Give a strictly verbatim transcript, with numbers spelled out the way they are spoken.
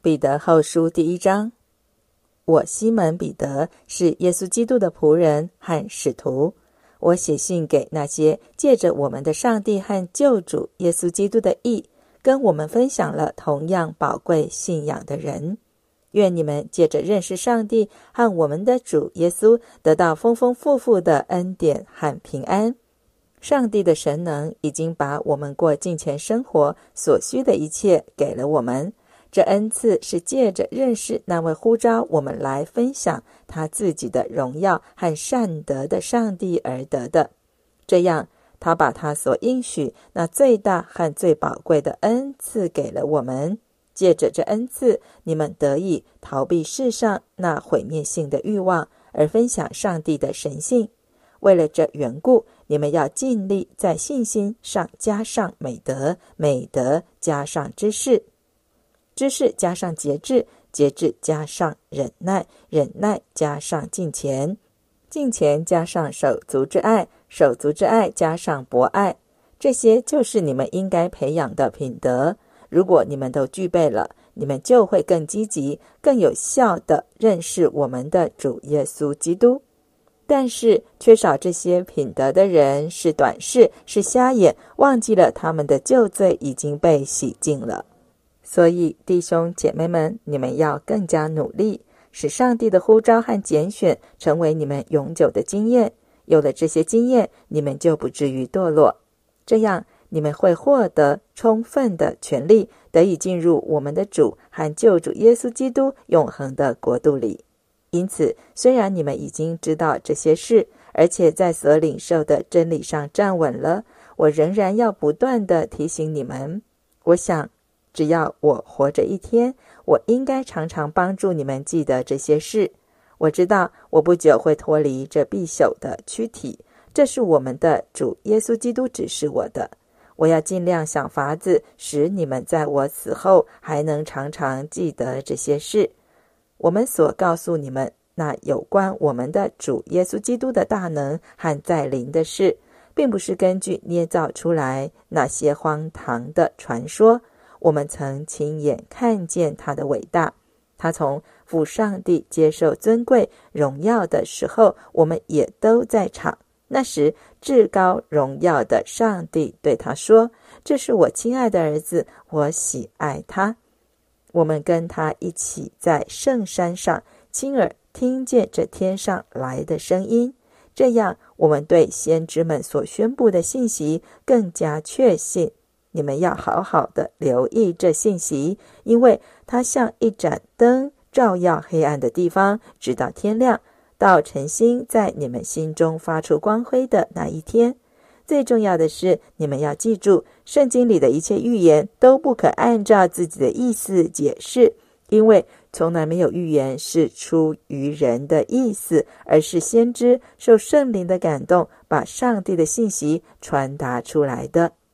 彼得后书第一章。我西门彼得是耶稣基督的仆人和使徒，我写信给那些借着我们的上帝和救主耶稣基督的义，跟我们分享了同样宝贵信仰的人。愿你们借着认识上帝和我们的主耶稣，得到丰丰富富的恩典和平安。上帝的神能已经把我们过敬虔生活所需的一切给了我们，这恩赐是借着认识那位呼召我们来分享他自己的荣耀和善德的上帝而得的。这样，他把他所应许那最大和最宝贵的恩赐给了我们。借着这恩赐，你们得以逃避世上那毁灭性的欲望，而分享上帝的神性。为了这缘故，你们要尽力在信心上加上美德，美德加上知识，知识加上节制，节制加上忍耐，忍耐加上敬虔，敬虔加上手足之爱，手足之爱加上博爱。这些就是你们应该培养的品德。如果你们都具备了，你们就会更积极、更有效地认识我们的主耶稣基督。但是缺少这些品德的人是短视，是瞎眼，忘记了他们的旧罪已经被洗净了。所以弟兄姐妹们，你们要更加努力，使上帝的呼召和拣选成为你们永久的经验。有了这些经验，你们就不至于堕落。这样你们会获得充分的权利，得以进入我们的主和救主耶稣基督永恒的国度里。因此，虽然你们已经知道这些事，而且在所领受的真理上站稳了，我仍然要不断地提醒你们。我想，只要我活着一天，我应该常常帮助你们记得这些事。我知道我不久会脱离这必朽的躯体，这是我们的主耶稣基督指示我的。我要尽量想法子，使你们在我死后还能常常记得这些事。我们所告诉你们那有关我们的主耶稣基督的大能和在临的事，并不是根据捏造出来那些荒唐的传说。我们曾亲眼看见他的伟大。他从父上帝接受尊贵荣耀的时候，我们也都在场。那时至高荣耀的上帝对他说，这是我亲爱的儿子，我喜爱他。我们跟他一起在圣山上亲耳听见这天上来的声音，这样我们对先知们所宣布的信息更加确信。你们要好好的留意这信息，因为它像一盏灯，照耀黑暗的地方，直到天亮，到晨星在你们心中发出光辉的那一天。最重要的是，你们要记住，圣经里的一切预言都不可按照自己的意思解释，因为从来没有预言是出于人的意思，而是先知受圣灵的感动，把上帝的信息传达出来的。